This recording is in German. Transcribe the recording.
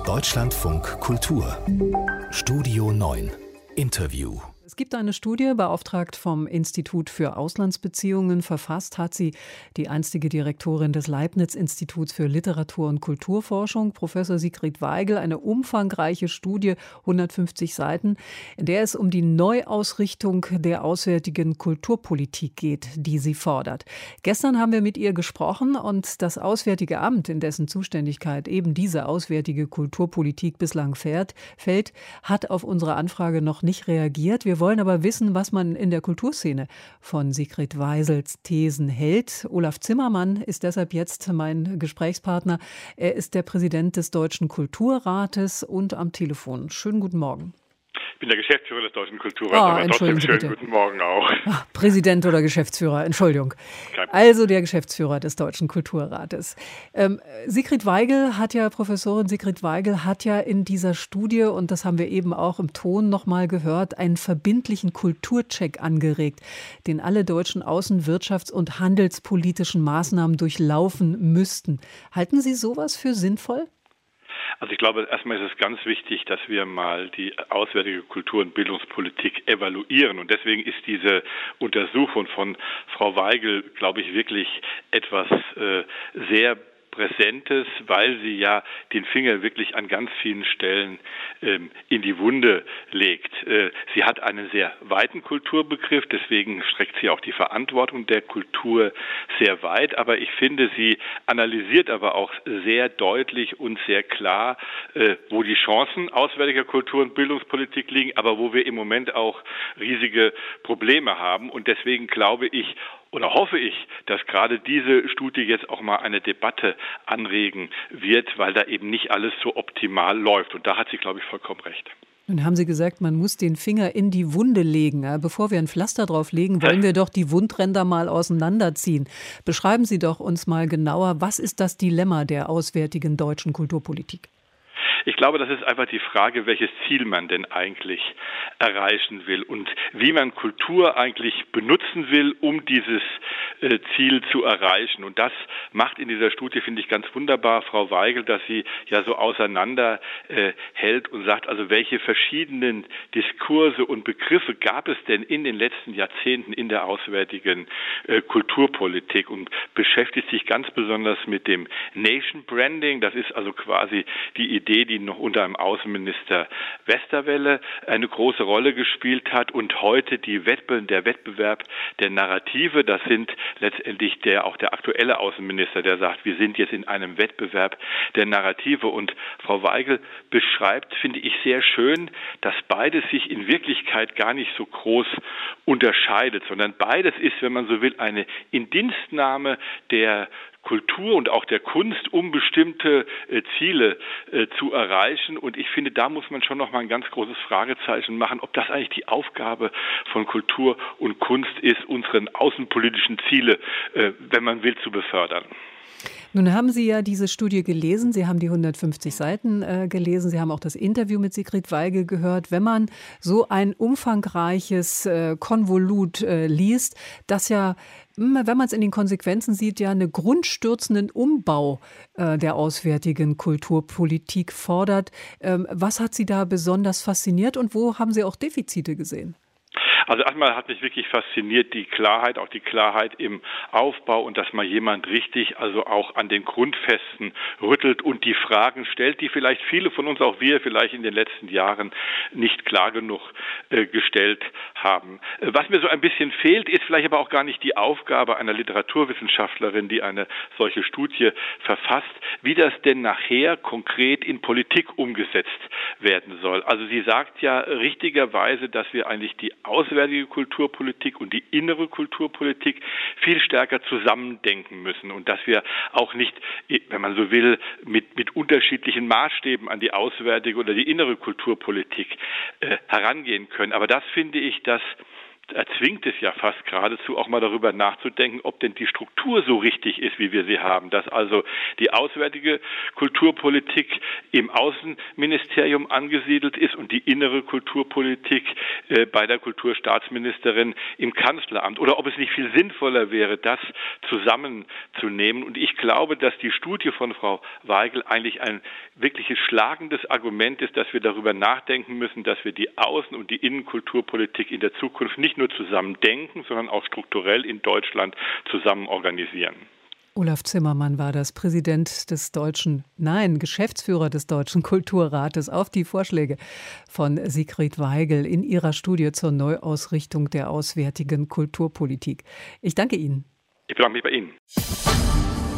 Deutschlandfunk Kultur Studio 9 Interview. Es gibt eine Studie, beauftragt vom Institut für Auslandsbeziehungen. Verfasst hat sie die einstige Direktorin des Leibniz-Instituts für Literatur- und Kulturforschung, Professor Sigrid Weigel. Eine umfangreiche Studie, 150 Seiten, in der es um die Neuausrichtung der auswärtigen Kulturpolitik geht, die sie fordert. Gestern haben wir mit ihr gesprochen und das Auswärtige Amt, in dessen Zuständigkeit eben diese auswärtige Kulturpolitik bislang fällt, hat auf unsere Anfrage noch nicht reagiert. Wir wollen aber wissen, was man in der Kulturszene von Sigrid Weigels Thesen hält. Olaf Zimmermann ist deshalb jetzt mein Gesprächspartner. Er ist der Präsident des Deutschen Kulturrates und am Telefon. Schönen guten Morgen. Ich bin der Geschäftsführer des Deutschen Kulturrates, aber trotzdem schönen guten Morgen auch. Präsident oder Geschäftsführer, Entschuldigung. Also der Geschäftsführer des Deutschen Kulturrates. Professorin Sigrid Weigel hat ja in dieser Studie, und das haben wir eben auch im Ton nochmal gehört, einen verbindlichen Kulturcheck angeregt, den alle deutschen außenwirtschafts- und handelspolitischen Maßnahmen durchlaufen müssten. Halten Sie sowas für sinnvoll? Also ich glaube, erstmal ist es ganz wichtig, dass wir mal die auswärtige Kultur- und Bildungspolitik evaluieren. Und deswegen ist diese Untersuchung von Frau Weigel, glaube ich, wirklich etwas sehr Präsentes, weil sie ja den Finger wirklich an ganz vielen Stellen in die Wunde legt. Sie hat einen sehr weiten Kulturbegriff, deswegen streckt sie auch die Verantwortung der Kultur sehr weit. Aber ich finde, sie analysiert aber auch sehr deutlich und sehr klar, wo die Chancen auswärtiger Kultur- und Bildungspolitik liegen, aber wo wir im Moment auch riesige Probleme haben. Und deswegen glaube ich, oder hoffe ich, dass gerade diese Studie jetzt auch mal eine Debatte anregen wird, weil da eben nicht alles so optimal läuft. Und da hat sie, glaube ich, vollkommen recht. Nun haben Sie gesagt, man muss den Finger in die Wunde legen. Bevor wir ein Pflaster drauf legen, wollen wir doch die Wundränder mal auseinanderziehen. Beschreiben Sie doch uns mal genauer, was ist das Dilemma der auswärtigen deutschen Kulturpolitik? Ich glaube, das ist einfach die Frage, welches Ziel man denn eigentlich erreichen will und wie man Kultur eigentlich benutzen will, um dieses Ziel zu erreichen. Und das macht in dieser Studie, finde ich, ganz wunderbar Frau Weigel, dass sie ja so auseinander hält und sagt, also welche verschiedenen Diskurse und Begriffe gab es denn in den letzten Jahrzehnten in der auswärtigen Kulturpolitik und beschäftigt sich ganz besonders mit dem Nation Branding. Das ist also quasi die Idee, die noch unter einem Außenminister Westerwelle eine große Rolle gespielt hat und heute der Wettbewerb der Narrative, das sind letztendlich auch der aktuelle Außenminister, der sagt, wir sind jetzt in einem Wettbewerb der Narrative und Frau Weigel beschreibt, finde ich sehr schön, dass beides sich in Wirklichkeit gar nicht so groß unterscheidet, sondern beides ist, wenn man so will, eine Indienstnahme der Kultur und auch der Kunst, um bestimmte Ziele zu erreichen. Und ich finde, da muss man schon noch mal ein ganz großes Fragezeichen machen, ob das eigentlich die Aufgabe von Kultur und Kunst ist, unseren außenpolitischen Ziele, wenn man will, zu befördern. Nun haben Sie ja diese Studie gelesen, Sie haben die 150 Seiten gelesen, Sie haben auch das Interview mit Sigrid Weigel gehört. Wenn man so ein umfangreiches Konvolut liest, das ja, wenn man es in den Konsequenzen sieht, ja einen grundstürzenden Umbau der auswärtigen Kulturpolitik fordert. Was hat Sie da besonders fasziniert und wo haben Sie auch Defizite gesehen? Also erstmal hat mich wirklich fasziniert die Klarheit, auch die Klarheit im Aufbau und dass mal jemand richtig, also auch an den Grundfesten rüttelt und die Fragen stellt, die vielleicht viele von uns, auch wir vielleicht in den letzten Jahren nicht klar genug gestellt haben. Was mir so ein bisschen fehlt, ist vielleicht aber auch gar nicht die Aufgabe einer Literaturwissenschaftlerin, die eine solche Studie verfasst, wie das denn nachher konkret in Politik umgesetzt werden soll. Also sie sagt ja richtigerweise, dass wir eigentlich die auswärtige Kulturpolitik und die innere Kulturpolitik viel stärker zusammendenken müssen und dass wir auch nicht, wenn man so will, mit unterschiedlichen Maßstäben an die auswärtige oder die innere Kulturpolitik herangehen können. Aber das finde ich, dass erzwingt es ja fast geradezu, auch mal darüber nachzudenken, ob denn die Struktur so richtig ist, wie wir sie haben. Dass also die auswärtige Kulturpolitik im Außenministerium angesiedelt ist und die innere Kulturpolitik bei der Kulturstaatsministerin im Kanzleramt. Oder ob es nicht viel sinnvoller wäre, das zusammenzunehmen. Und ich glaube, dass die Studie von Frau Weigel eigentlich ein wirkliches schlagendes Argument ist, dass wir darüber nachdenken müssen, dass wir die Außen- und die Innenkulturpolitik in der Zukunft nicht nur zusammen denken, sondern auch strukturell in Deutschland zusammen organisieren. Olaf Zimmermann war das, Geschäftsführer des Deutschen Kulturrates, auf die Vorschläge von Sigrid Weigel in ihrer Studie zur Neuausrichtung der auswärtigen Kulturpolitik. Ich danke Ihnen. Ich bedanke mich bei Ihnen.